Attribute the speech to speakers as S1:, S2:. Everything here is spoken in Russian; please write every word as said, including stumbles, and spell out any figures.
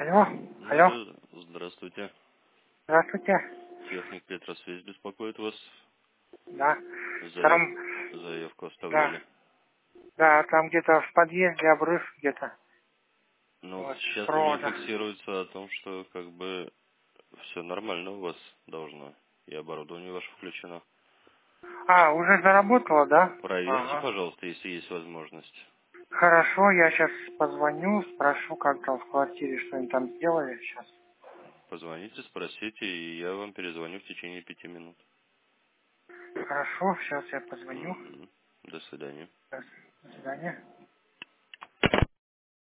S1: Алло, алло.
S2: Да, здравствуйте.
S1: Здравствуйте.
S2: Техник Петросвязь беспокоит вас.
S1: Да.
S2: Заяв...
S1: Там,
S2: Заявку
S1: да,
S2: оставляли.
S1: да, там где-то в подъезде обрыв где-то.
S2: Ну,
S1: Вот, с
S2: сейчас у меня
S1: провода.
S2: фиксируется о том, что как бы все нормально у вас должно. И оборудование ваше включено.
S1: А, уже заработало, да?
S2: Проверьте,
S1: Ага.
S2: пожалуйста, если есть возможность.
S1: Хорошо, я сейчас позвоню, спрошу, как там в квартире, что они там сделали сейчас.
S2: Позвоните, спросите, и я вам перезвоню в течение пяти минут.
S1: Хорошо, сейчас я позвоню.
S2: Мгм. До свидания.
S1: До свидания.